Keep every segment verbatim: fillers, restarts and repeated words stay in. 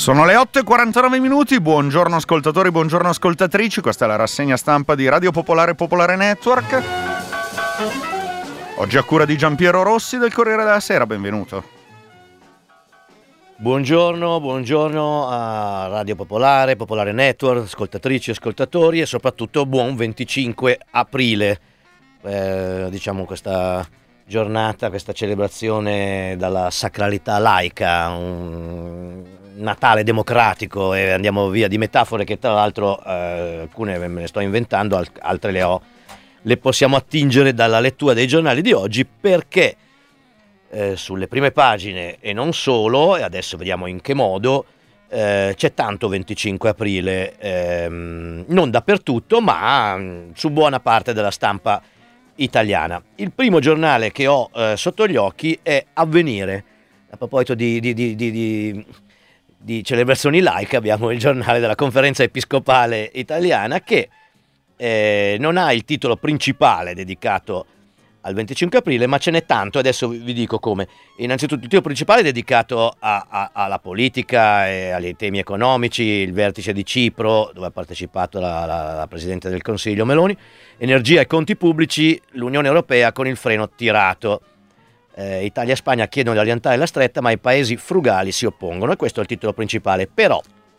Sono le otto e quarantanove minuti, buongiorno ascoltatori, buongiorno ascoltatrici, questa è la rassegna stampa di Radio Popolare Popolare Network. Oggi a cura di Giampiero Rossi del Corriere della Sera, benvenuto. Buongiorno, buongiorno a Radio Popolare, Popolare Network, ascoltatrici, ascoltatori e soprattutto buon venticinque aprile, eh, diciamo questa giornata, questa celebrazione dalla sacralità laica, un Natale democratico, e andiamo via di metafore che tra l'altro eh, alcune me ne sto inventando, altre le ho, le possiamo attingere dalla lettura dei giornali di oggi, perché eh, sulle prime pagine e non solo, e adesso vediamo in che modo, eh, c'è tanto venticinque aprile, ehm, non dappertutto ma mh, su buona parte della stampa italiana. Il primo giornale che ho eh, sotto gli occhi è Avvenire. A proposito di, di, di, di, di di celebrazioni laiche, abbiamo il giornale della Conferenza Episcopale Italiana, che eh, non ha il titolo principale dedicato al venticinque aprile, ma ce n'è tanto, adesso vi dico come. Innanzitutto il titolo principale è dedicato a, a, alla politica e agli temi economici, il vertice di Cipro, dove ha partecipato la, la, la Presidente del Consiglio Meloni, energia e conti pubblici, l'Unione Europea con il freno tirato. Eh, Italia e Spagna chiedono di allentare la stretta, ma i paesi frugali si oppongono, e questo è il titolo principale. Però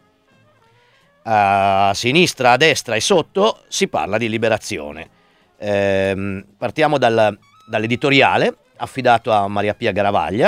a sinistra, a destra e sotto si parla di liberazione. Eh, partiamo dal, dall'editoriale affidato a Maria Pia Garavaglia,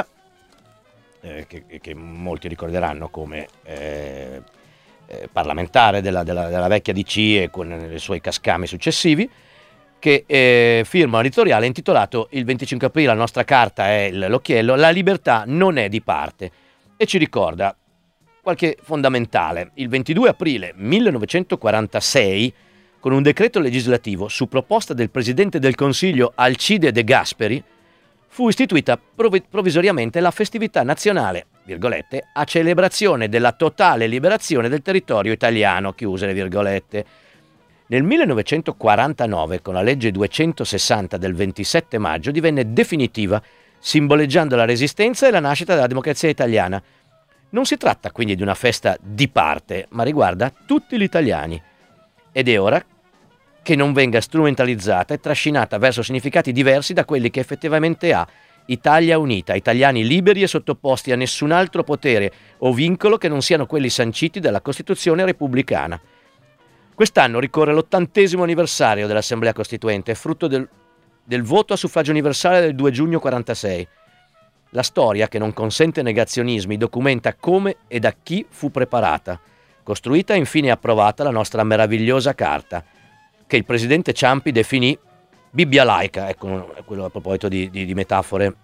eh, che, che molti ricorderanno come eh, eh, parlamentare della, della, della vecchia D C e con i suoi cascami successivi, che eh, firma un editoriale intitolato "Il venticinque aprile la nostra carta è l'occhiello, la libertà non è di parte", e ci ricorda qualche fondamentale. Il ventidue aprile millenovecentoquarantasei, con un decreto legislativo su proposta del Presidente del Consiglio Alcide De Gasperi, fu istituita prov- provvisoriamente la festività nazionale, virgolette, a celebrazione della totale liberazione del territorio italiano, chiuse le virgolette. Nel millenovecentoquarantanove, con la legge duecentosessanta del ventisette maggio, divenne definitiva, simboleggiando la resistenza e la nascita della democrazia italiana. Non si tratta quindi di una festa di parte, ma riguarda tutti gli italiani. Ed è ora che non venga strumentalizzata e trascinata verso significati diversi da quelli che effettivamente ha. Italia unita, italiani liberi e sottoposti a nessun altro potere o vincolo che non siano quelli sanciti dalla Costituzione repubblicana. Quest'anno ricorre l'ottantesimo anniversario dell'Assemblea Costituente, frutto del, del voto a suffragio universale del due giugno quarantasei. La storia, che non consente negazionismi, documenta come e da chi fu preparata, costruita e infine approvata la nostra meravigliosa carta, che il presidente Ciampi definì Bibbia laica. Ecco, quello a proposito di, di, di metafore,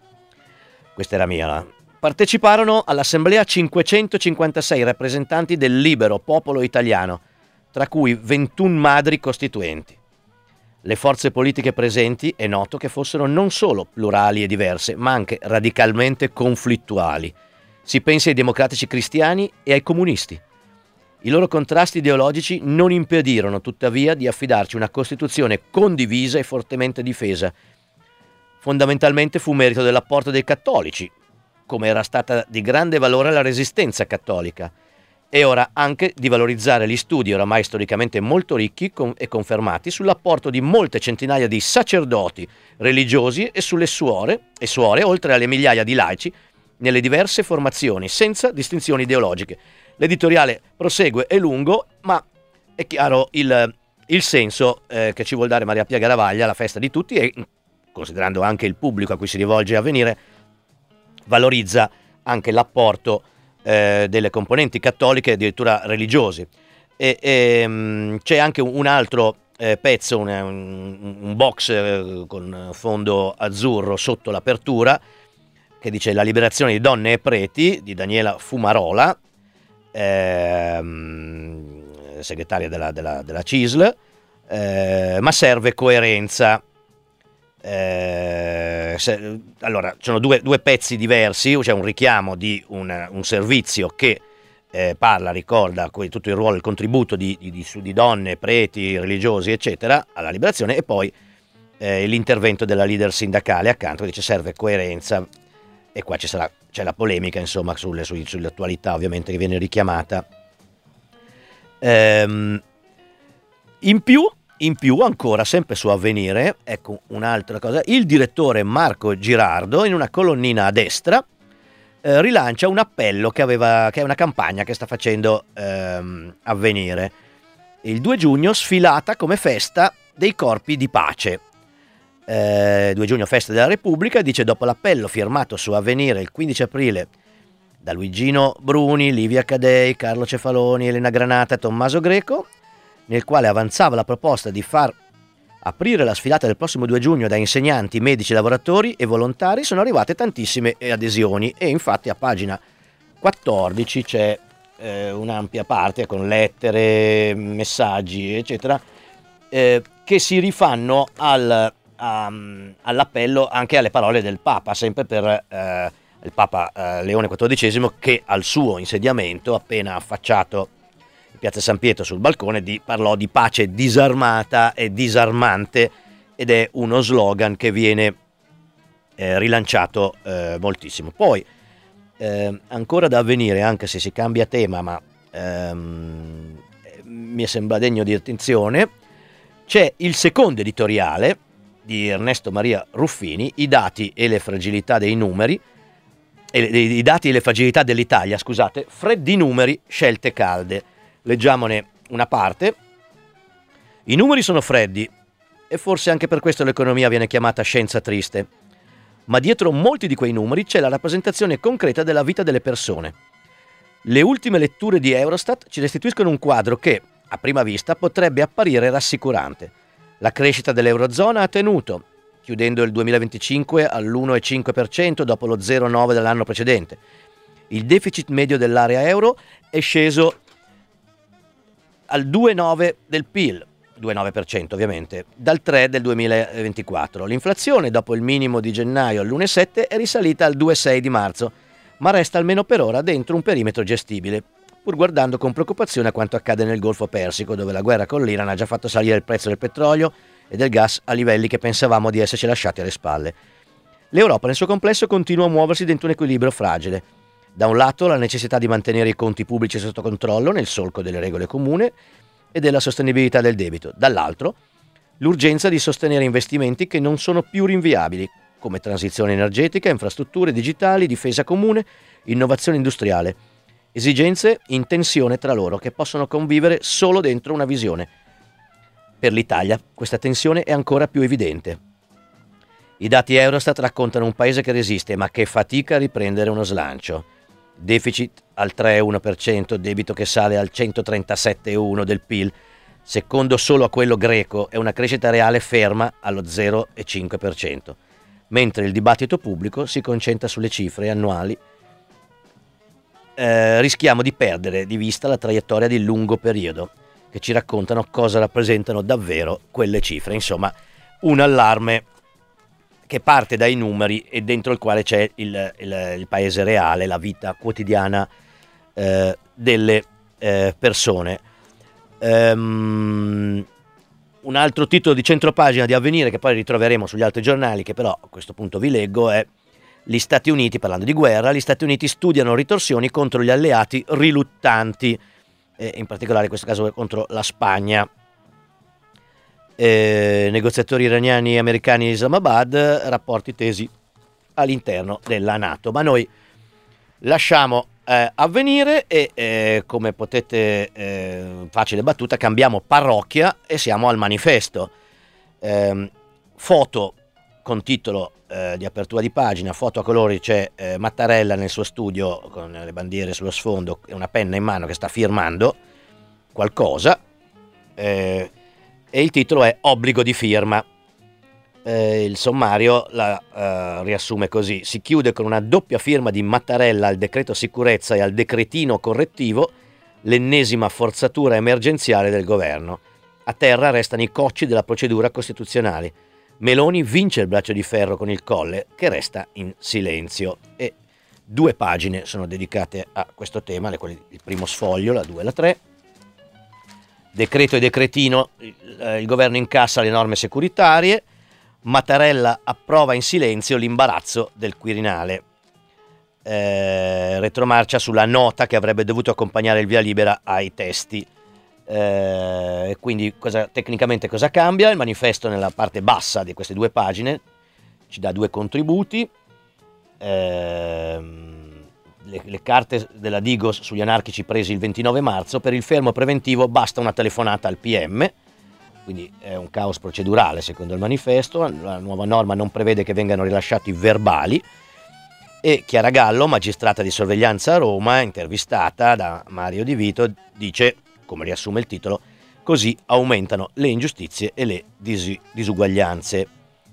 questa era mia. Parteciparono all'Assemblea cinquecentocinquantasei rappresentanti del libero popolo italiano, tra cui ventuno madri costituenti. Le forze politiche presenti è noto che fossero non solo plurali e diverse, ma anche radicalmente conflittuali. Si pensi ai democratici cristiani e ai comunisti. I loro contrasti ideologici non impedirono tuttavia di affidarci una Costituzione condivisa e fortemente difesa. Fondamentalmente fu merito dell'apporto dei cattolici, come era stata di grande valore la resistenza cattolica. È ora anche di valorizzare gli studi oramai storicamente molto ricchi e confermati sull'apporto di molte centinaia di sacerdoti religiosi e sulle suore, e suore, oltre alle migliaia di laici, nelle diverse formazioni, senza distinzioni ideologiche. L'editoriale prosegue, è lungo, ma è chiaro il, il senso eh, che ci vuol dare Maria Pia Garavaglia, la festa di tutti, e considerando anche il pubblico a cui si rivolge Avvenire, valorizza anche l'apporto Eh, delle componenti cattoliche, addirittura religiosi. E, e, mh, c'è anche un altro eh, pezzo, un, un, un box eh, con fondo azzurro sotto l'apertura, che dice "La liberazione di donne e preti", di Daniela Fumarola, ehm, segretaria della, della, della C I S L, eh, ma serve coerenza. Eh, se, allora, ci sono due, due pezzi diversi, c'è un richiamo di un, un servizio che eh, parla, ricorda tutto il ruolo, il contributo di, di, di, di donne, preti, religiosi, eccetera, alla liberazione, e poi eh, l'intervento della leader sindacale accanto che dice serve coerenza, e qua ci sarà c'è la polemica, insomma, sulle, su, sull'attualità ovviamente che viene richiamata. Ehm, in più, in più ancora, sempre su Avvenire, ecco un'altra cosa, il direttore Marco Girardo in una colonnina a destra eh, rilancia un appello che aveva, che è una campagna che sta facendo ehm, Avvenire. Il due giugno sfilata come festa dei corpi di pace. Eh, due giugno festa della Repubblica, dice: dopo l'appello firmato su Avvenire il quindici aprile da Luigino Bruni, Livia Cadei, Carlo Cefaloni, Elena Granata e Tommaso Greco, nel quale avanzava la proposta di far aprire la sfilata del prossimo due giugno da insegnanti, medici, lavoratori e volontari, sono arrivate tantissime adesioni e infatti a pagina quattordici c'è eh, un'ampia parte con lettere, messaggi eccetera eh, che si rifanno al, a, all'appello, anche alle parole del Papa, sempre per eh, il Papa eh, Leone quattordicesimo, che al suo insediamento, appena affacciato in piazza San Pietro sul balcone, di, parlò di pace disarmata e disarmante, ed è uno slogan che viene eh, rilanciato eh, moltissimo. Poi eh, ancora da Avvenire, anche se si cambia tema, ma ehm, mi sembra degno di attenzione, c'è il secondo editoriale di Ernesto Maria Ruffini, i dati e le fragilità dei numeri, i dati e le fragilità dell'Italia, scusate, freddi numeri, scelte calde. Leggiamone una parte. I numeri sono freddi e forse anche per questo l'economia viene chiamata scienza triste, ma dietro molti di quei numeri c'è la rappresentazione concreta della vita delle persone. Le ultime letture di Eurostat ci restituiscono un quadro che, a prima vista, potrebbe apparire rassicurante. La crescita dell'Eurozona ha tenuto, chiudendo il duemilaventicinque all'uno virgola cinque per cento dopo lo zero virgola nove per cento dell'anno precedente. Il deficit medio dell'area euro è sceso al due virgola nove per cento del P I L, due virgola nove per cento ovviamente, dal tre del duemilaventiquattro. L'inflazione, dopo il minimo di gennaio all'uno virgola sette per cento, è risalita al due virgola sei per cento di marzo, ma resta almeno per ora dentro un perimetro gestibile, pur guardando con preoccupazione a quanto accade nel Golfo Persico, dove la guerra con l'Iran ha già fatto salire il prezzo del petrolio e del gas a livelli che pensavamo di esserci lasciati alle spalle. L'Europa nel suo complesso continua a muoversi dentro un equilibrio fragile. Da un lato la necessità di mantenere i conti pubblici sotto controllo nel solco delle regole comuni e della sostenibilità del debito, dall'altro l'urgenza di sostenere investimenti che non sono più rinviabili, come transizione energetica, infrastrutture digitali, difesa comune, innovazione industriale, esigenze in tensione tra loro che possono convivere solo dentro una visione. Per l'Italia questa tensione è ancora più evidente. I dati Eurostat raccontano un paese che resiste ma che fatica a riprendere uno slancio. Deficit al tre virgola uno per cento, debito che sale al centotrentasette virgola uno per cento del P I L, secondo solo a quello greco, e una crescita reale ferma allo zero virgola cinque per cento, mentre il dibattito pubblico si concentra sulle cifre annuali. Eh, rischiamo di perdere di vista la traiettoria di lungo periodo, che ci raccontano cosa rappresentano davvero quelle cifre. Insomma, un allarme che parte dai numeri e dentro il quale c'è il, il, il paese reale, la vita quotidiana eh, delle eh, persone. Um, un altro titolo di centropagina di Avvenire, che poi ritroveremo sugli altri giornali, che però a questo punto vi leggo, è: gli Stati Uniti, parlando di guerra, gli Stati Uniti studiano ritorsioni contro gli alleati riluttanti, e in particolare in questo caso contro la Spagna. Eh, negoziatori iraniani e americani in Islamabad, rapporti tesi all'interno della NATO. Ma noi lasciamo eh, Avvenire e eh, come potete, eh, facile battuta, cambiamo parrocchia e siamo al Manifesto. Eh, foto con titolo eh, di apertura di pagina, foto a colori, c'è eh, Mattarella nel suo studio con le bandiere sullo sfondo e una penna in mano che sta firmando qualcosa. Eh, e il titolo è obbligo di firma. Eh, il sommario la eh, riassume così: si chiude con una doppia firma di Mattarella al decreto sicurezza e al decretino correttivo, l'ennesima forzatura emergenziale del governo. A terra restano i cocci della procedura costituzionale. Meloni vince il braccio di ferro con il Colle, che resta in silenzio. E due pagine sono dedicate a questo tema, le, il primo sfoglio, la due e la tre. Decreto e decretino, il, il governo incassa le norme securitarie, Mattarella approva in silenzio l'imbarazzo del Quirinale. eh, retromarcia sulla nota che avrebbe dovuto accompagnare il via libera ai testi. Eh, quindi cosa, tecnicamente cosa cambia? Il manifesto nella parte bassa di queste due pagine ci dà due contributi, eh, le, le carte della Digos sugli anarchici presi il ventinove marzo. Per il fermo preventivo basta una telefonata al P M, quindi è un caos procedurale secondo il manifesto. La nuova norma non prevede che vengano rilasciati verbali. E Chiara Gallo, magistrata di sorveglianza a Roma, intervistata da Mario Di Vito, dice, come riassume il titolo, così aumentano le ingiustizie e le dis- disuguaglianze.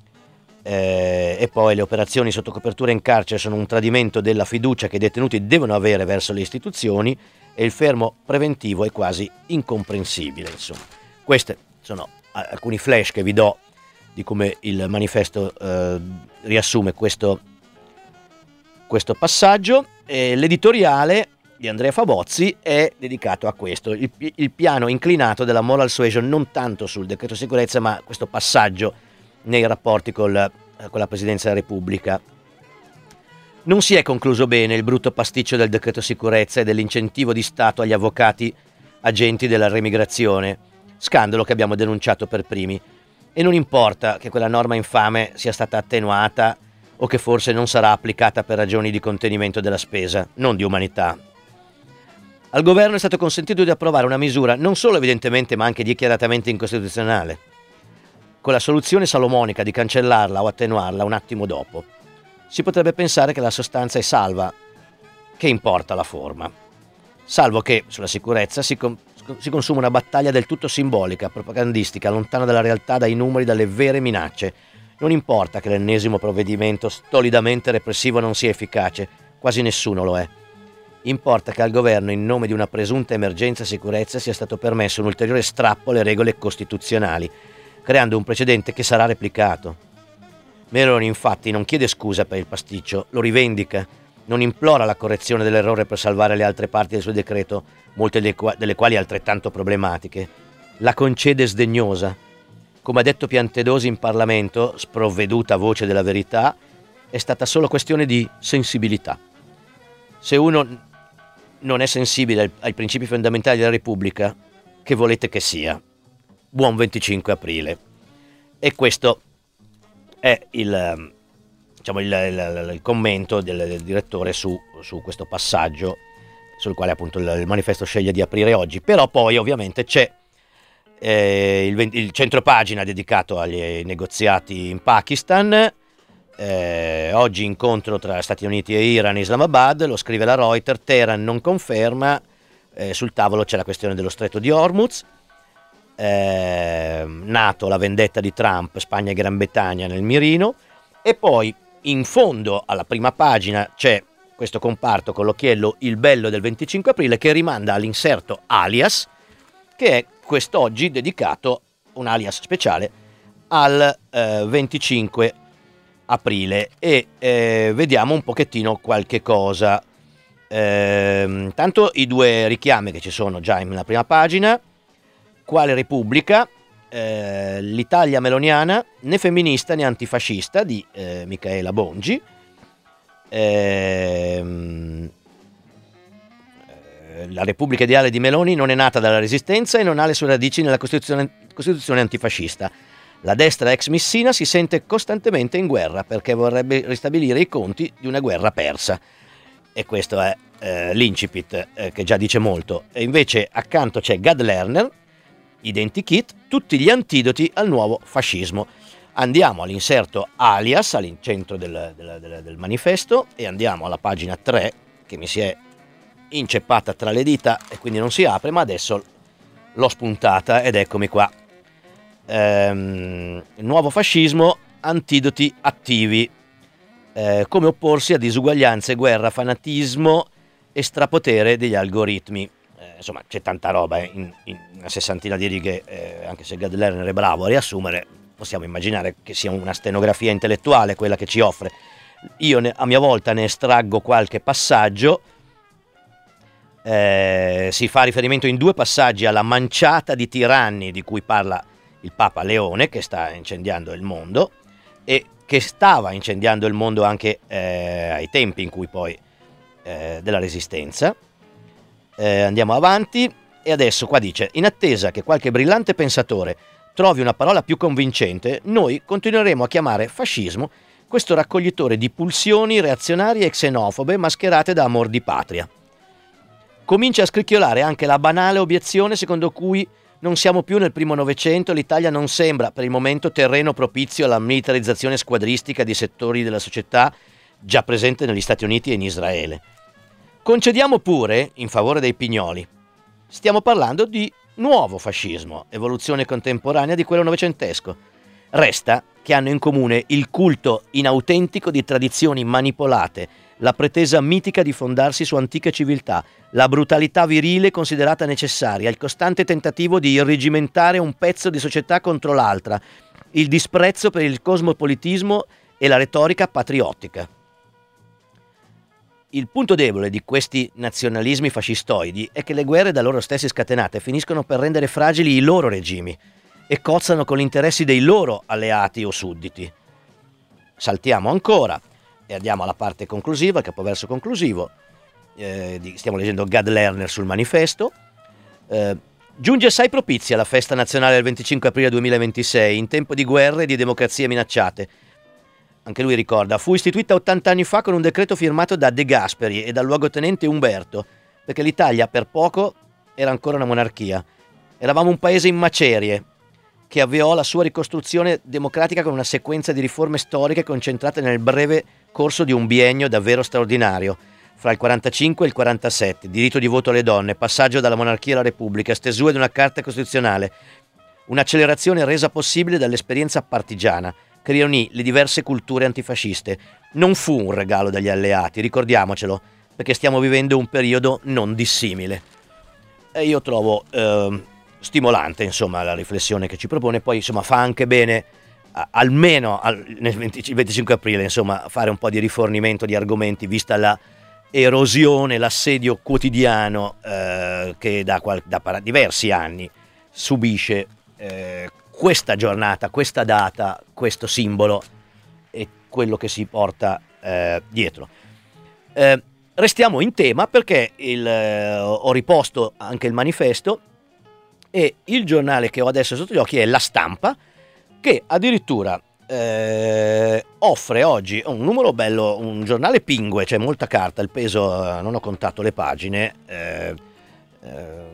Eh, e poi le operazioni sotto copertura in carcere sono un tradimento della fiducia che i detenuti devono avere verso le istituzioni e il fermo preventivo è quasi incomprensibile. Insomma, questi sono alcuni flash che vi do di come il manifesto eh, riassume questo, questo passaggio. E l'editoriale di Andrea Fabozzi è dedicato a questo, il, il piano inclinato della moral suasion, non tanto sul decreto sicurezza ma questo passaggio nei rapporti col, con la Presidenza della Repubblica. Non si è concluso bene il brutto pasticcio del decreto sicurezza e dell'incentivo di Stato agli avvocati agenti della remigrazione, scandalo che abbiamo denunciato per primi, e non importa che quella norma infame sia stata attenuata o che forse non sarà applicata per ragioni di contenimento della spesa, non di umanità. Al governo è stato consentito di approvare una misura non solo evidentemente ma anche dichiaratamente incostituzionale, con la soluzione salomonica di cancellarla o attenuarla un attimo dopo. Si potrebbe pensare che la sostanza è salva, che importa la forma. Salvo che sulla sicurezza si, com- si consuma una battaglia del tutto simbolica, propagandistica, lontana dalla realtà, dai numeri, dalle vere minacce. Non importa che l'ennesimo provvedimento stolidamente repressivo non sia efficace, quasi nessuno lo è. Importa che al governo, in nome di una presunta emergenza sicurezza, sia stato permesso un ulteriore strappo alle regole costituzionali, creando un precedente che sarà replicato. Meloni infatti non chiede scusa per il pasticcio, lo rivendica, non implora la correzione dell'errore per salvare le altre parti del suo decreto, molte delle, qua- delle quali altrettanto problematiche. La concede sdegnosa. Come ha detto Piantedosi in Parlamento, sprovveduta voce della verità, è stata solo questione di sensibilità. Se uno non è sensibile ai, ai principi fondamentali della Repubblica, che volete che sia? Buon venticinque aprile. E questo è il, diciamo, il, il, il commento del, del direttore su, su questo passaggio, sul quale appunto il, il manifesto sceglie di aprire oggi. Però poi ovviamente c'è eh, il, il centropagina dedicato agli negoziati in Pakistan. Eh, oggi incontro tra Stati Uniti e Iran e Islamabad, lo scrive la Reuters. Teheran non conferma, eh, sul tavolo c'è la questione dello stretto di Hormuz, eh, NATO, la vendetta di Trump, Spagna e Gran Bretagna nel mirino, e poi in fondo alla prima pagina c'è questo comparto con l'occhiello Il bello del venticinque aprile che rimanda all'inserto alias, che è quest'oggi dedicato, un alias speciale, al eh, venticinque aprile, e eh, vediamo un pochettino qualche cosa. Eh, tanto i due richiami che ci sono già nella prima pagina: quale Repubblica? Eh, L'Italia meloniana, né femminista né antifascista, di eh, Micaela Bongi. Eh, la Repubblica ideale di Meloni non è nata dalla Resistenza e non ha le sue radici nella Costituzione, Costituzione antifascista. La destra ex Missina si sente costantemente in guerra perché vorrebbe ristabilire i conti di una guerra persa. E questo è eh, l'incipit, eh, che già dice molto. E invece accanto c'è Gad Lerner, Identikit, tutti gli antidoti al nuovo fascismo. Andiamo all'inserto alias, al centro del, del, del, del manifesto, e andiamo alla pagina tre, che mi si è inceppata tra le dita e quindi non si apre, ma adesso l'ho spuntata ed eccomi qua. Ehm, nuovo fascismo, antidoti attivi, eh, come opporsi a disuguaglianze, guerra, fanatismo e strapotere degli algoritmi. Eh, insomma, c'è tanta roba in, in una sessantina di righe, eh, anche se Gad Lerner è bravo a riassumere, possiamo immaginare che sia una stenografia intellettuale quella che ci offre. Io ne, a mia volta ne estraggo qualche passaggio. Eh, si fa riferimento in due passaggi alla manciata di tiranni di cui parla il Papa Leone, che sta incendiando il mondo e che stava incendiando il mondo anche eh, ai tempi in cui poi eh, della Resistenza. Eh, andiamo avanti e adesso qua dice: in attesa che qualche brillante pensatore trovi una parola più convincente, noi continueremo a chiamare fascismo questo raccoglitore di pulsioni reazionarie e xenofobe mascherate da amor di patria. Comincia a scricchiolare anche la banale obiezione secondo cui non siamo più nel primo Novecento e l'Italia non sembra per il momento terreno propizio alla militarizzazione squadristica di settori della società già presente negli Stati Uniti e in Israele. Concediamo pure, in favore dei pignoli, stiamo parlando di nuovo fascismo, evoluzione contemporanea di quello novecentesco. Resta che hanno in comune il culto inautentico di tradizioni manipolate, la pretesa mitica di fondarsi su antiche civiltà, la brutalità virile considerata necessaria, il costante tentativo di irrigimentare un pezzo di società contro l'altra, il disprezzo per il cosmopolitismo e la retorica patriottica. Il punto debole di questi nazionalismi fascistoidi è che le guerre da loro stessi scatenate finiscono per rendere fragili i loro regimi e cozzano con gli interessi dei loro alleati o sudditi. Saltiamo ancora e andiamo alla parte conclusiva, il capoverso conclusivo. Eh, di, stiamo leggendo Gad Lerner sul manifesto. Eh, giunge assai propizia la festa nazionale del venticinque aprile duemilaventisei, in tempo di guerre e di democrazie minacciate. Anche lui ricorda: fu istituita ottanta anni fa con un decreto firmato da De Gasperi e dal luogotenente Umberto, perché l'Italia per poco era ancora una monarchia. Eravamo un paese in macerie, che avviò la sua ricostruzione democratica con una sequenza di riforme storiche concentrate nel breve corso di un biennio davvero straordinario, fra il quarantacinque e il quarantasette, diritto di voto alle donne, passaggio dalla monarchia alla repubblica, stesura di una carta costituzionale, un'accelerazione resa possibile dall'esperienza partigiana, che riunì le diverse culture antifasciste. Non fu un regalo dagli alleati, ricordiamocelo, perché stiamo vivendo un periodo non dissimile. E io trovo eh, stimolante, insomma, la riflessione che ci propone. Poi, insomma, fa anche bene, a, almeno al, nel venticinque aprile, insomma, fare un po' di rifornimento di argomenti, vista la erosione, l'assedio quotidiano eh, che da, da diversi anni subisce eh, questa giornata, questa data, questo simbolo e quello che si porta eh, dietro. Eh, restiamo in tema perché il, eh, ho riposto anche il manifesto e il giornale che ho adesso sotto gli occhi è La Stampa, che addirittura eh, offre oggi un numero bello, un giornale pingue, c'è molta carta, il peso, eh, non ho contato le pagine, eh, eh,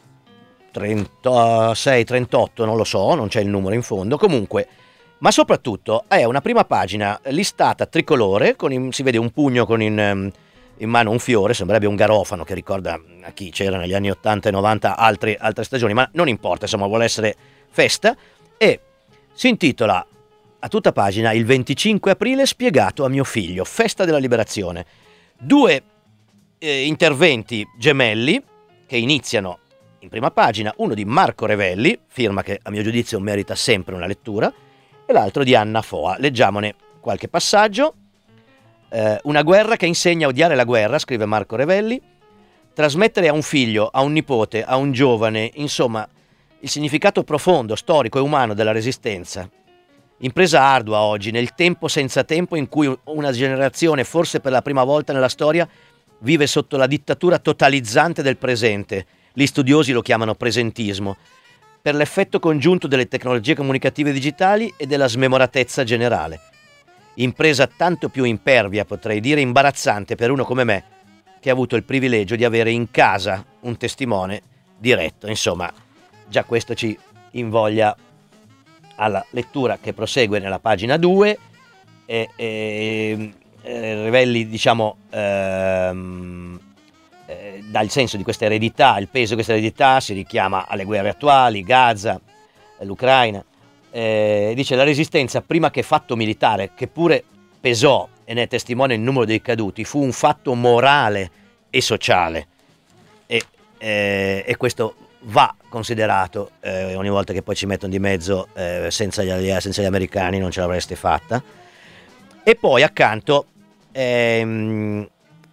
trentasei trentotto, non lo so, non c'è il numero in fondo, comunque, ma soprattutto è una prima pagina listata tricolore, con in, si vede un pugno con in, in mano un fiore, sembrerebbe un garofano che ricorda a chi c'era negli anni ottanta e novanta altre, altre stagioni, ma non importa, insomma, vuole essere festa, e si intitola a tutta pagina il venticinque aprile spiegato a mio figlio, festa della liberazione. Due eh, interventi gemelli che iniziano in prima pagina, uno di Marco Revelli, firma che a mio giudizio merita sempre una lettura, e l'altro di Anna Foa. Leggiamone qualche passaggio. Eh, una guerra che insegna a odiare la guerra, scrive Marco Revelli, trasmettere a un figlio, a un nipote, a un giovane, insomma, il significato profondo, storico e umano della resistenza. Impresa ardua oggi, nel tempo senza tempo in cui una generazione, forse per la prima volta nella storia, vive sotto la dittatura totalizzante del presente. Gli studiosi lo chiamano presentismo, per l'effetto congiunto delle tecnologie comunicative digitali e della smemoratezza generale. Impresa tanto più impervia, potrei dire imbarazzante per uno come me, che ha avuto il privilegio di avere in casa un testimone diretto. Insomma, già questo ci invoglia alla lettura che prosegue nella pagina due. E, e, e Revelli, diciamo, ehm, eh, dà il senso di questa eredità, il peso di questa eredità, si richiama alle guerre attuali, Gaza, l'Ucraina. Eh, dice: la resistenza, prima che fatto militare, che pure pesò e ne è testimone il numero dei caduti, fu un fatto morale e sociale, e, eh, e questo va considerato eh, ogni volta che poi ci mettono di mezzo eh, senza, gli, senza gli americani non ce l'avreste fatta. E poi accanto ehm,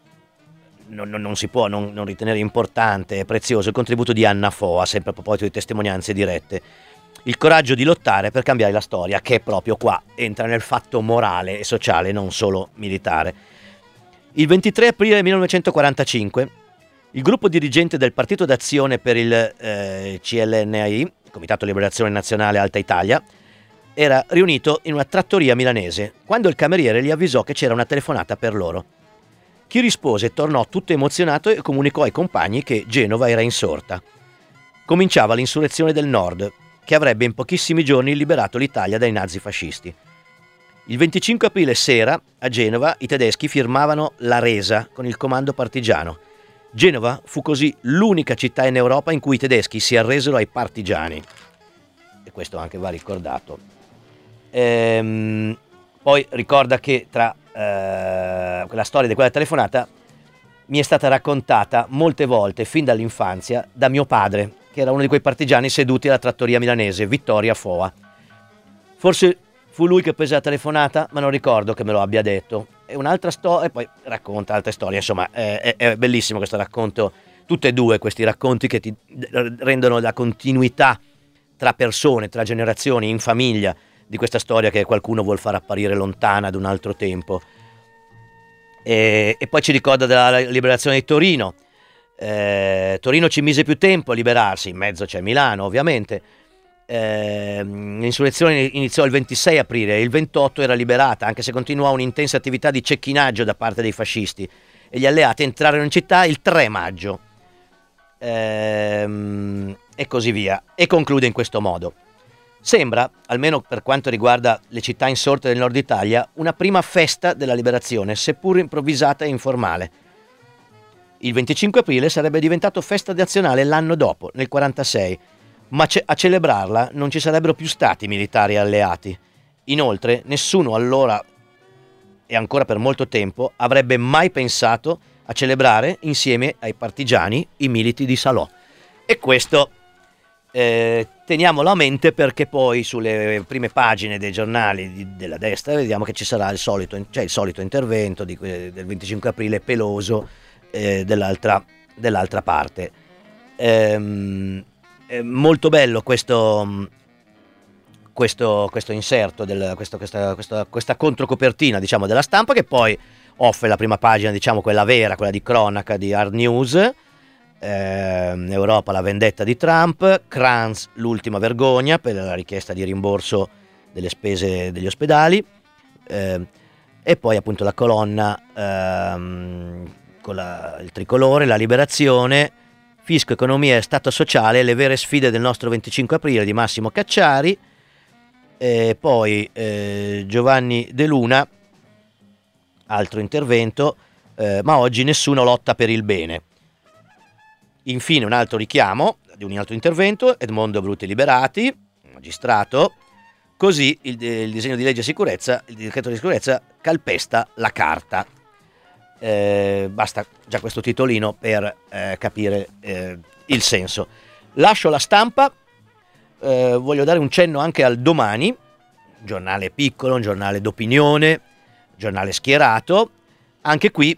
non, non, non si può non, non ritenere importante e prezioso il contributo di Anna Foa, sempre a proposito di testimonianze dirette. Il coraggio di lottare per cambiare la storia, che proprio qua entra nel fatto morale e sociale, non solo militare. Il ventitré aprile millenovecentoquarantacinque il gruppo dirigente del Partito d'Azione per il eh, C L N I, Comitato Liberazione Nazionale Alta Italia, era riunito in una trattoria milanese quando il cameriere gli avvisò che c'era una telefonata per loro. Chi rispose tornò tutto emozionato e comunicò ai compagni che Genova era insorta. Cominciava l'insurrezione del Nord, che avrebbe in pochissimi giorni liberato l'Italia dai nazifascisti. Il venticinque aprile sera, a Genova, i tedeschi firmavano la resa con il comando partigiano. Genova fu così l'unica città in Europa in cui i tedeschi si arresero ai partigiani. E questo anche va ricordato. Ehm, poi ricorda che tra eh, quella storia di quella telefonata mi è stata raccontata molte volte, fin dall'infanzia, da mio padre, che era uno di quei partigiani seduti alla trattoria milanese, Vittoria Foa. Forse fu lui che prese la telefonata, ma non ricordo che me lo abbia detto. È un'altra storia, e poi racconta altre storie, insomma, è, è, è bellissimo questo racconto, tutte e due questi racconti che ti rendono la continuità tra persone, tra generazioni, in famiglia, di questa storia che qualcuno vuol far apparire lontana ad un altro tempo. E, e poi ci ricorda della liberazione di Torino. Eh, Torino ci mise più tempo a liberarsi, in mezzo c'è Milano ovviamente. Eh, l'insurrezione iniziò il ventisei aprile, il ventotto era liberata, anche se continuò un'intensa attività di cecchinaggio da parte dei fascisti, e gli alleati entrarono in città il tre maggio. Eh, e così via. E conclude in questo modo. Sembra, almeno per quanto riguarda le città insorte del nord Italia, una prima festa della liberazione, seppur improvvisata e informale. Il venticinque aprile sarebbe diventato festa nazionale l'anno dopo, nel quarantasei, ma ce- a celebrarla non ci sarebbero più stati militari alleati. Inoltre, nessuno allora, e ancora per molto tempo, avrebbe mai pensato a celebrare insieme ai partigiani i militi di Salò. E questo eh, teniamolo a mente, perché poi sulle prime pagine dei giornali di, della destra vediamo che ci sarà il solito, cioè il solito intervento di, del venticinque aprile peloso eh, dell'altra, dell'altra parte. Ehm, è molto bello questo, questo, questo inserto, del, questo, questa, questa, questa controcopertina, diciamo, della Stampa, che poi offre la prima pagina, diciamo quella vera, quella di cronaca di Hard News. Eh, Europa, la vendetta di Trump, Kranz, l'ultima vergogna per la richiesta di rimborso delle spese degli ospedali, eh, e poi appunto la colonna ehm, con la, il tricolore, la liberazione, fisco, economia e stato sociale, le vere sfide del nostro venticinque aprile di Massimo Cacciari, e poi eh, Giovanni De Luna, altro intervento, eh, ma oggi nessuno lotta per il bene. Infine un altro richiamo di un altro intervento, Edmondo Bruti Liberati, magistrato, così il, il disegno di legge sicurezza, il decreto di sicurezza calpesta la carta. Eh, basta già questo titolino per eh, capire eh, il senso. Lascio la Stampa, eh, voglio dare un cenno anche al Domani, un giornale piccolo, un giornale d'opinione, giornale schierato, anche qui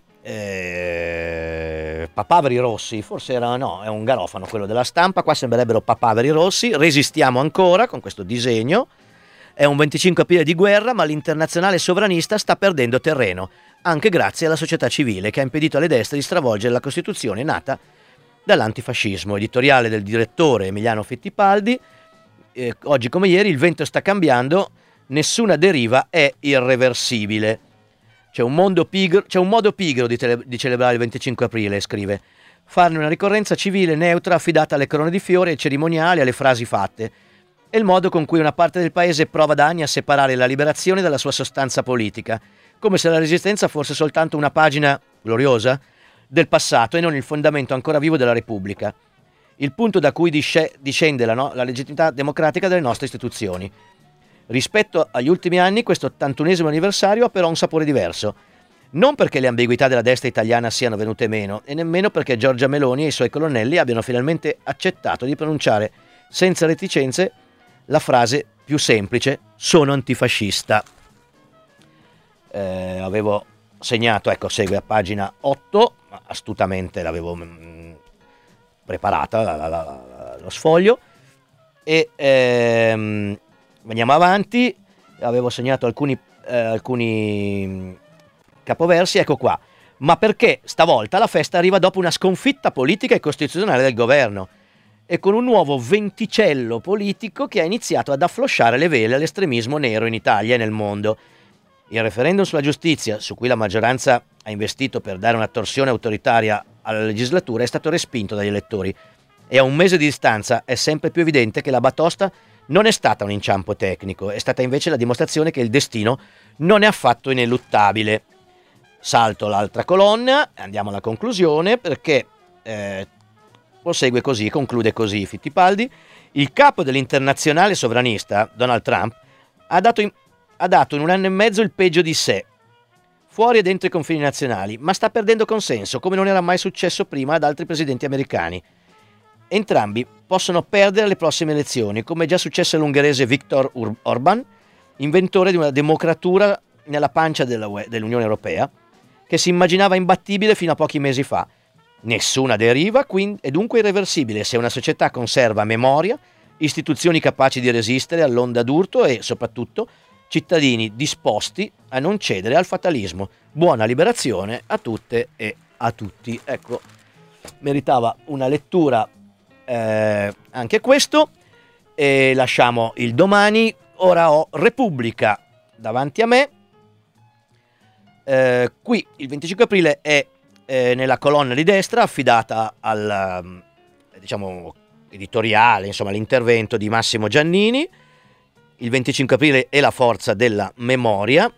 eh, papaveri rossi, forse era, no, è un garofano quello della Stampa, qua sembrerebbero papaveri rossi, resistiamo ancora con questo disegno, è un venticinque aprile di guerra, ma l'internazionale sovranista sta perdendo terreno, anche grazie alla società civile che ha impedito alle destre di stravolgere la Costituzione nata dall'antifascismo. Editoriale del direttore Emiliano Fittipaldi, eh, oggi come ieri il vento sta cambiando, nessuna deriva è irreversibile. C'è un, mondo pigro, c'è un modo pigro di, tele, di celebrare il venticinque aprile, scrive. Farne una ricorrenza civile neutra affidata alle corone di fiori, ai cerimoniali, alle frasi fatte. È il modo con cui una parte del paese prova da anni a separare la liberazione dalla sua sostanza politica, come se la resistenza fosse soltanto una pagina gloriosa del passato e non il fondamento ancora vivo della Repubblica. Il punto da cui disce, discende la, no, la legittimità democratica delle nostre istituzioni. Rispetto agli ultimi anni, questo ottantunesimo anniversario ha però un sapore diverso. Non perché le ambiguità della destra italiana siano venute meno, e nemmeno perché Giorgia Meloni e i suoi colonnelli abbiano finalmente accettato di pronunciare senza reticenze la frase più semplice: sono antifascista. Eh, avevo segnato, ecco, segue a pagina otto, ma astutamente l'avevo mh, preparata la, la, la, lo sfoglio, e ehm, andiamo avanti. Avevo segnato alcuni, eh, alcuni capoversi, ecco qua. ma perché stavolta la festa arriva dopo una sconfitta politica e costituzionale del governo e con un nuovo venticello politico che ha iniziato ad afflosciare le vele all'estremismo nero in Italia e nel mondo. Il referendum sulla giustizia, su cui la maggioranza ha investito per dare una torsione autoritaria alla legislatura, è stato respinto dagli elettori e a un mese di distanza è sempre più evidente che la batosta non è stata un inciampo tecnico, è stata invece la dimostrazione che il destino non è affatto ineluttabile. Salto l'altra colonna, andiamo alla conclusione, perché eh, prosegue così, conclude così Fittipaldi. Il capo dell'internazionale sovranista, Donald Trump, ha dato, in, ha dato in un anno e mezzo il peggio di sé, fuori e dentro i confini nazionali, ma sta perdendo consenso, come non era mai successo prima ad altri presidenti americani. Entrambi possono perdere le prossime elezioni, come è già successo all'ungherese Viktor Orban, inventore di una democratura nella pancia della U E, dell'Unione Europea, che si immaginava imbattibile fino a pochi mesi fa. Nessuna deriva quindi, è dunque irreversibile se una società conserva memoria, istituzioni capaci di resistere all'onda d'urto e, soprattutto, cittadini disposti a non cedere al fatalismo. Buona liberazione a tutte e a tutti. Ecco, meritava una lettura eh, anche questo. E lasciamo il Domani. Ora ho Repubblica davanti a me. Eh, qui il venticinque aprile è eh, nella colonna di destra affidata al diciamo editoriale, insomma l'intervento di Massimo Giannini. Il venticinque aprile è la forza della memoria.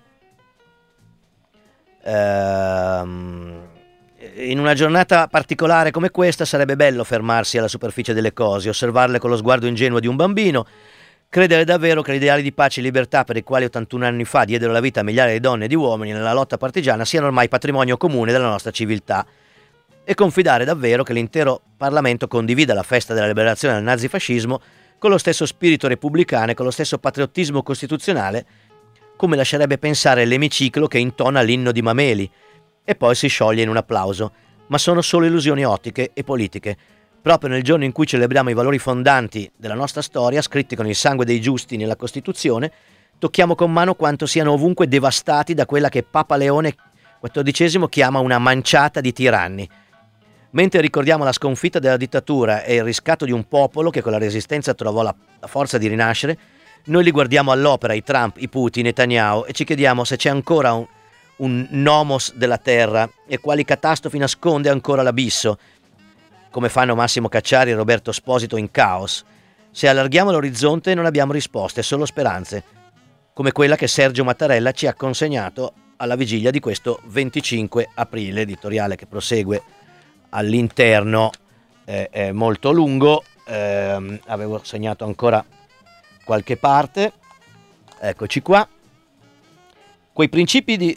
Ehm, in una giornata particolare come questa sarebbe bello fermarsi alla superficie delle cose, osservarle con lo sguardo ingenuo di un bambino, credere davvero che gli ideali di pace e libertà per i quali ottantuno anni fa diedero la vita a migliaia di donne e di uomini nella lotta partigiana siano ormai patrimonio comune della nostra civiltà e confidare davvero che l'intero Parlamento condivida la festa della liberazione dal nazifascismo con lo stesso spirito repubblicano e con lo stesso patriottismo costituzionale, come lascerebbe pensare l'emiciclo che intona l'inno di Mameli e poi si scioglie in un applauso, ma sono solo illusioni ottiche e politiche. Proprio nel giorno in cui celebriamo i valori fondanti della nostra storia, scritti con il sangue dei giusti nella Costituzione, tocchiamo con mano quanto siano ovunque devastati da quella che Papa Leone quattordicesimo chiama una manciata di tiranni. Mentre ricordiamo la sconfitta della dittatura e il riscatto di un popolo che con la resistenza trovò la, la forza di rinascere, noi li guardiamo all'opera, i Trump, i Putin, i Netanyahu, e ci chiediamo se c'è ancora un, un nomos della terra e quali catastrofi nasconde ancora l'abisso, come fanno Massimo Cacciari e Roberto Esposito in Caos. Se allarghiamo l'orizzonte non abbiamo risposte, solo speranze, come quella che Sergio Mattarella ci ha consegnato alla vigilia di questo venticinque aprile, editoriale che prosegue all'interno, eh, è molto lungo, eh, avevo segnato ancora qualche parte, eccoci qua. Quei principi di,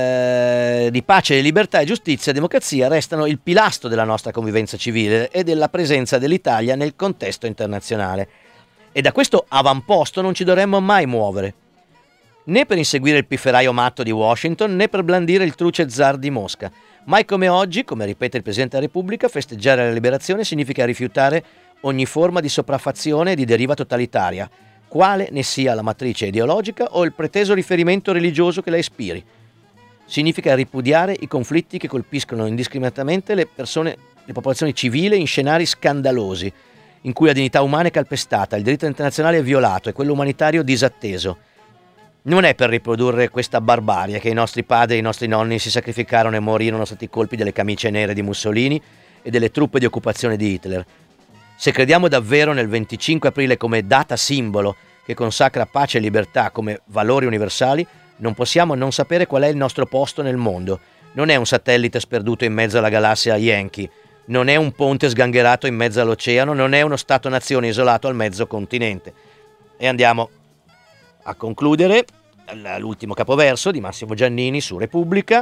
eh, di pace, libertà e giustizia e democrazia restano il pilastro della nostra convivenza civile e della presenza dell'Italia nel contesto internazionale. E da questo avamposto non ci dovremmo mai muovere, né per inseguire il pifferaio matto di Washington, né per blandire il truce zar di Mosca. Mai come oggi, come ripete il Presidente della Repubblica, festeggiare la liberazione significa rifiutare ogni forma di sopraffazione e di deriva totalitaria, quale ne sia la matrice ideologica o il preteso riferimento religioso che la ispiri. Significa ripudiare i conflitti che colpiscono indiscriminatamente le persone, le popolazioni civili in scenari scandalosi, in cui la dignità umana è calpestata, il diritto internazionale è violato e quello umanitario disatteso. Non è per riprodurre questa barbarie che i nostri padri e i nostri nonni si sacrificarono e morirono sotto i colpi delle camicie nere di Mussolini e delle truppe di occupazione di Hitler. Se crediamo davvero nel venticinque aprile come data simbolo che consacra pace e libertà come valori universali, non possiamo non sapere qual è il nostro posto nel mondo. Non è un satellite sperduto in mezzo alla galassia Yankee, non è un ponte sgangherato in mezzo all'oceano, non è uno Stato-nazione isolato al mezzo continente. E andiamo a concludere l'ultimo capoverso di Massimo Giannini su Repubblica.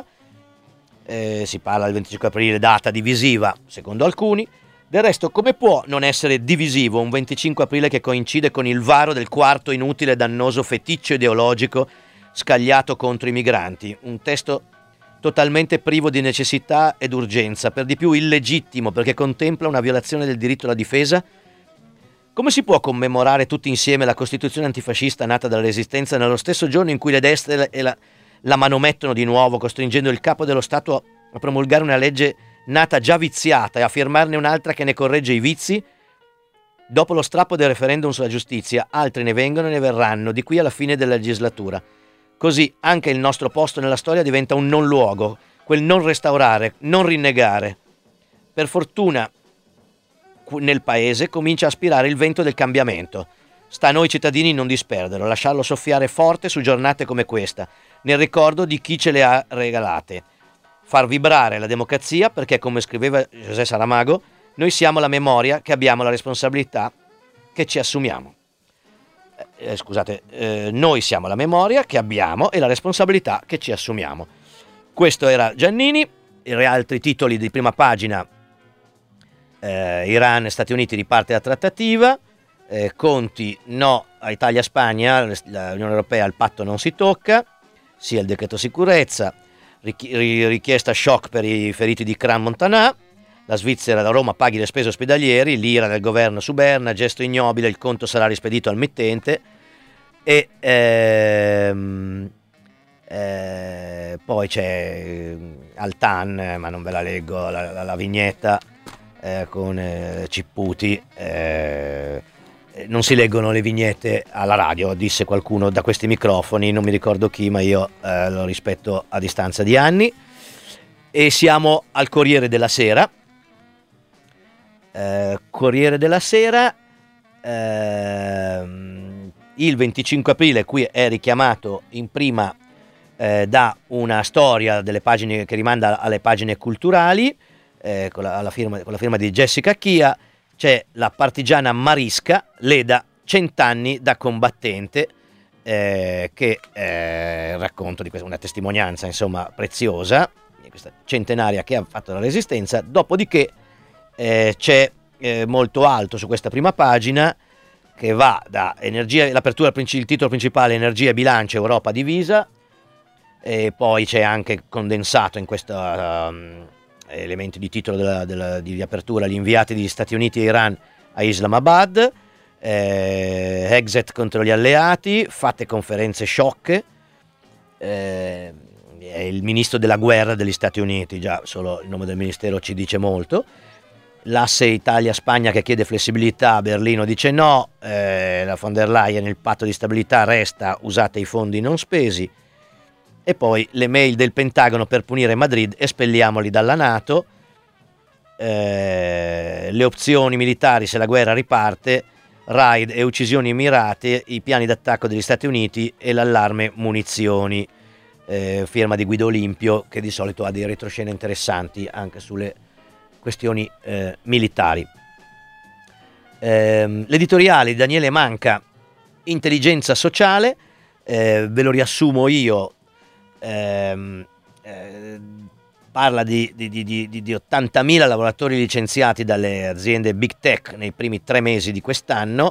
Eh, si parla del venticinque aprile, data divisiva secondo alcuni. Del resto, come può non essere divisivo un venticinque aprile che coincide con il varo del quarto inutile e dannoso feticcio ideologico scagliato contro i migranti? Un testo totalmente privo di necessità ed urgenza, per di più illegittimo perché contempla una violazione del diritto alla difesa. Come si può commemorare tutti insieme la Costituzione antifascista nata dalla Resistenza nello stesso giorno in cui le destre e la, la manomettono di nuovo, costringendo il capo dello Stato a promulgare una legge nata già viziata e a firmarne un'altra che ne corregge i vizi? Dopo lo strappo del referendum sulla giustizia, altri ne vengono e ne verranno di qui alla fine della legislatura. Così anche il nostro posto nella storia diventa un non luogo, quel non restaurare, non rinnegare. Per fortuna nel paese comincia a aspirare il vento del cambiamento. Sta a noi cittadini non disperderlo, lasciarlo soffiare forte su giornate come questa, nel ricordo di chi ce le ha regalate. Far vibrare la democrazia perché, come scriveva José Saramago, noi siamo la memoria che abbiamo la responsabilità che ci assumiamo. Eh, scusate, eh, noi siamo la memoria che abbiamo e la responsabilità che ci assumiamo. Questo era Giannini. I altri titoli di prima pagina: eh, Iran e Stati Uniti riparte la trattativa, eh, Conti no a Italia-Spagna, l'Unione Europea al patto non si tocca, sia il decreto sicurezza, richi- richiesta shock per i feriti di Crans Montana, la Svizzera da Roma paghi le spese ospedalieri, l'ira del governo su Berna, gesto ignobile, il conto sarà rispedito al mittente, e ehm, eh, poi c'è Altan, ma non ve la leggo, la, la, la vignetta eh, con eh, Cipputi. Eh, non si leggono le vignette alla radio, disse qualcuno da questi microfoni, non mi ricordo chi, ma io eh, lo rispetto a distanza di anni. E siamo al Corriere della Sera. Eh, Corriere della Sera, ehm, il venticinque aprile qui è richiamato in prima eh, da una storia delle pagine che rimanda alle pagine culturali, eh, con, la, alla firma, con la firma di Jessica Chia. C'è la partigiana Marisca, Leda, cent'anni da combattente, eh, che eh, racconto di questa, una testimonianza insomma preziosa, questa centenaria che ha fatto la resistenza. Dopodiché Eh, c'è eh, molto alto su questa prima pagina, che va da energia, l'apertura, il titolo principale: Energia e bilancio, Europa divisa, e poi c'è anche condensato in questo um, elemento di titolo della, della, di apertura: gli inviati degli Stati Uniti e Iran a Islamabad, eh, exit contro gli alleati, fatte conferenze shock, eh, è il ministro della guerra degli Stati Uniti, già solo il nome del ministero ci dice molto. L'asse Italia-Spagna che chiede flessibilità, Berlino dice no, eh, la von der Leyen, il patto di stabilità resta, usate i fondi non spesi. E poi le mail del Pentagono per punire Madrid: espelliamoli dalla NATO, eh, le opzioni militari se la guerra riparte, raid e uccisioni mirate, i piani d'attacco degli Stati Uniti e l'allarme munizioni, eh, firma di Guido Olimpio, che di solito ha dei retroscena interessanti anche sulle questioni eh, militari. Eh, l'editoriale di Daniele Manca, Intelligenza sociale, eh, ve lo riassumo io, eh, eh, parla di, di, di, di, di ottantamila lavoratori licenziati dalle aziende Big Tech nei primi tre mesi di quest'anno,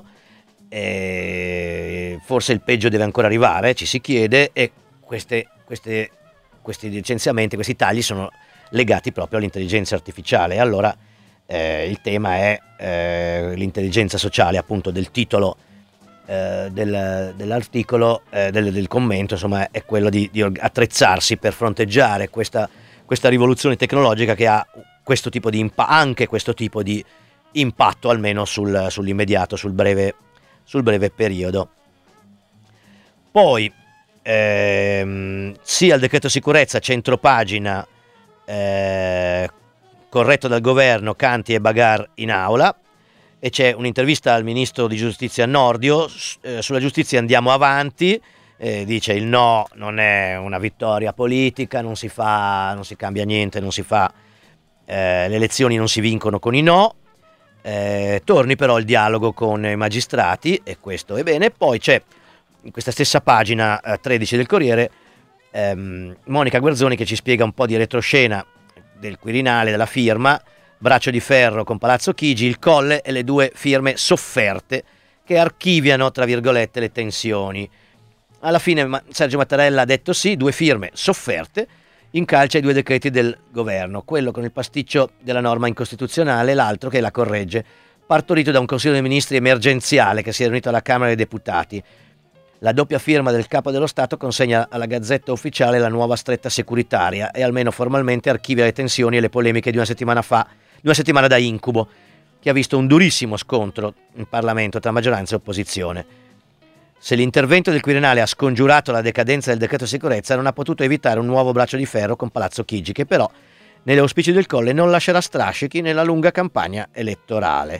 eh, forse il peggio deve ancora arrivare, ci si chiede, e queste, queste, questi licenziamenti, questi tagli sono legati proprio all'intelligenza artificiale. Allora eh, il tema è eh, l'intelligenza sociale, appunto, del titolo eh, del, dell'articolo, eh, del, del commento, insomma, è quello di, di attrezzarsi per fronteggiare questa, questa rivoluzione tecnologica che ha questo tipo di impa- anche questo tipo di impatto, almeno sul, sull'immediato, sul breve, sul breve periodo. Poi ehm, sia il decreto sicurezza, centropagina, Eh, corretto dal governo, Canti e Bagar in aula, e c'è un'intervista al ministro di giustizia Nordio. Eh, sulla giustizia andiamo avanti, eh, dice il no non è una vittoria politica, non si fa, non si cambia niente, non si fa, eh, le elezioni non si vincono con i no, eh, torni però il dialogo con i magistrati, e questo è bene. Poi c'è in questa stessa pagina eh, tredici del Corriere ehm, Monica Guerzoni che ci spiega un po' di retroscena del Quirinale, della firma, braccio di ferro con Palazzo Chigi, il Colle e le due firme sofferte che archiviano, tra virgolette, le tensioni. Alla fine Sergio Mattarella ha detto sì, due firme sofferte, incalcia i due decreti del governo, quello con il pasticcio della norma incostituzionale, l'altro che la corregge, partorito da un Consiglio dei Ministri emergenziale che si è riunito alla Camera dei Deputati. La doppia firma del capo dello Stato consegna alla Gazzetta Ufficiale la nuova stretta securitaria e almeno formalmente archivia le tensioni e le polemiche di una settimana fa, di una settimana da incubo, che ha visto un durissimo scontro in Parlamento tra maggioranza e opposizione. Se l'intervento del Quirinale ha scongiurato la decadenza del decreto sicurezza, non ha potuto evitare un nuovo braccio di ferro con Palazzo Chigi, che però negli auspici del Colle non lascerà strascichi nella lunga campagna elettorale.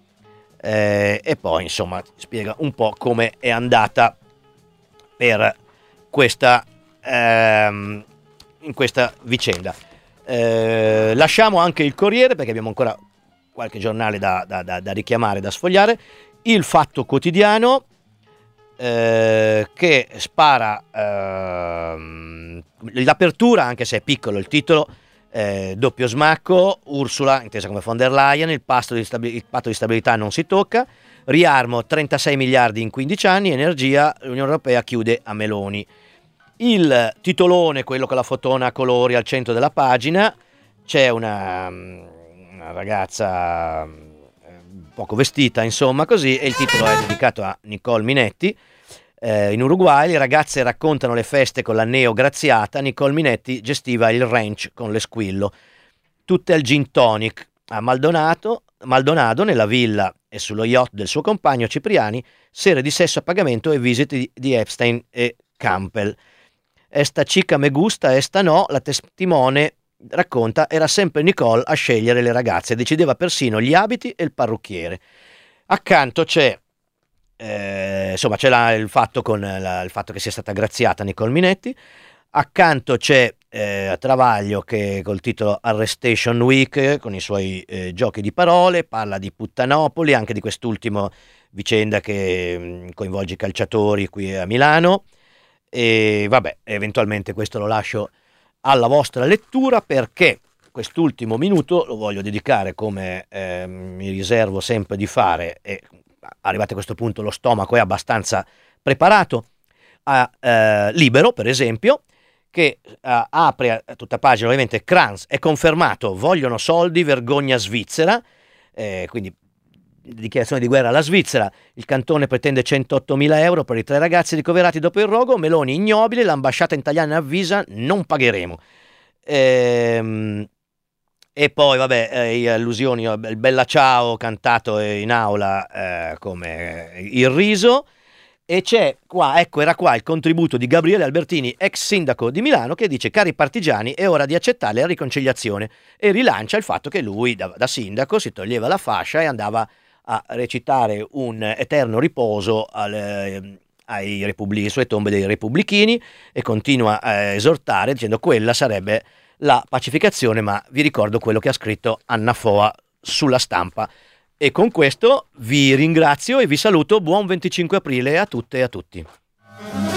Eh, e poi insomma spiega un po' come è andata per questa ehm, in questa vicenda. Eh, lasciamo anche il Corriere perché abbiamo ancora qualche giornale da, da, da, da richiamare, da sfogliare. Il Fatto Quotidiano, eh, che spara ehm, l'apertura, anche se è piccolo il titolo, eh, doppio smacco, Ursula intesa come von der Leyen, il, pasto di stabi- il patto di stabilità non si tocca, riarmo trentasei miliardi in quindici anni, energia, l'Unione Europea chiude a Meloni. Il titolone, quello con la fotona a colori al centro della pagina, c'è una, una ragazza poco vestita, insomma così, e il titolo è dedicato a Nicole Minetti. Eh, in Uruguay le ragazze raccontano le feste con la neo-graziata, Nicole Minetti gestiva il ranch con l'esquillo. Tutte al gin tonic a Maldonado, Maldonado nella villa e sullo yacht del suo compagno Cipriani, sere di sesso a pagamento e visite di, di Epstein e Campbell. Esta chica me gusta, esta no, la testimone racconta, era sempre Nicole a scegliere le ragazze, decideva persino gli abiti e il parrucchiere. Accanto c'è eh, insomma c'è la, il fatto con la, il fatto che sia stata graziata Nicole Minetti. Accanto c'è eh, Travaglio che col titolo Arrestation Week, con i suoi eh, giochi di parole, parla di Puttanopoli, anche di quest'ultima vicenda che mh, coinvolge i calciatori qui a Milano. E vabbè, eventualmente questo lo lascio alla vostra lettura, perché quest'ultimo minuto lo voglio dedicare, come eh, mi riservo sempre di fare, e arrivati a questo punto lo stomaco è abbastanza preparato, a eh, Libero per esempio, che eh, apre a tutta pagina ovviamente: Kranz è confermato, vogliono soldi, vergogna svizzera, eh, quindi dichiarazione di guerra alla Svizzera. Il cantone pretende centottomila euro per i tre ragazzi ricoverati dopo il rogo. Meloni ignobile, l'ambasciata italiana avvisa, non pagheremo. Ehm, e poi vabbè, eh, allusioni, il Bella Ciao cantato in aula eh, come il riso. E c'è qua, ecco, era qua il contributo di Gabriele Albertini, ex sindaco di Milano, che dice: cari partigiani, è ora di accettare la riconciliazione, e rilancia il fatto che lui da, da sindaco si toglieva la fascia e andava a recitare un eterno riposo al, ai repubblici, sulle tombe dei repubblichini, e continua a esortare dicendo quella sarebbe la pacificazione, ma vi ricordo quello che ha scritto Anna Foa sulla Stampa. E con questo vi ringrazio e vi saluto, buon venticinque aprile a tutte e a tutti.